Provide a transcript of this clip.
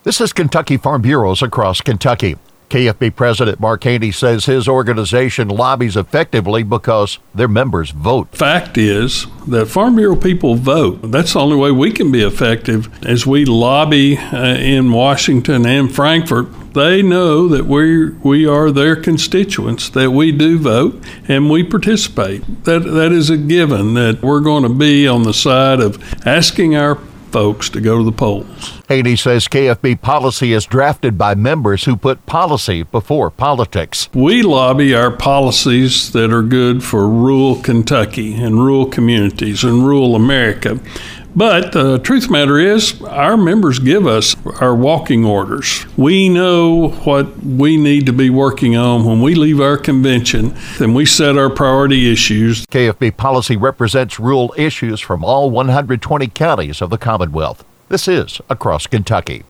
This is Kentucky Farm Bureaus across Kentucky. KFB President Mark Haney says his organization lobbies effectively because their members vote. Fact is that Farm Bureau people vote. That's the only way we can be effective as we lobby in Washington and Frankfort. They know that we are their constituents, that we do vote and we participate. That is a given, that we're going to be on the side of asking our folks to go to the polls. Haney says KFB policy is drafted by members who put policy before politics. We lobby our policies that are good for rural Kentucky and rural communities and rural America. But the truth of the matter is, our members give us our walking orders. We know what we need to be working on when we leave our convention, and we set our priority issues. KFB policy represents rural issues from all 120 counties of the Commonwealth. This is Across Kentucky.